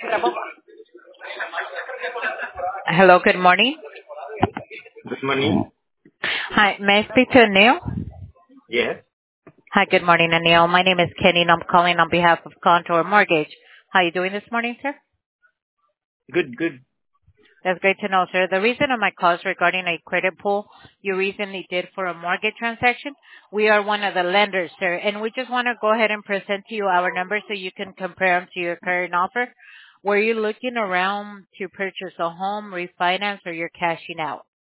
Hello, good morning. Good morning. Hi, may I speak to Anil? Yes. Hi, good morning, Anil. My name is Kenny, and I'm calling on behalf of Contour Mortgage. How are you doing this morning, sir? Good, good. That's great to know, sir. The reason of my call is regarding a credit pull you recently did for a mortgage transaction. We are one of the lenders, sir, and we just want to go ahead and present to you our numbers so you can compare them to your current offer. Were you looking around to purchase a home, refinance, or you're cashing out?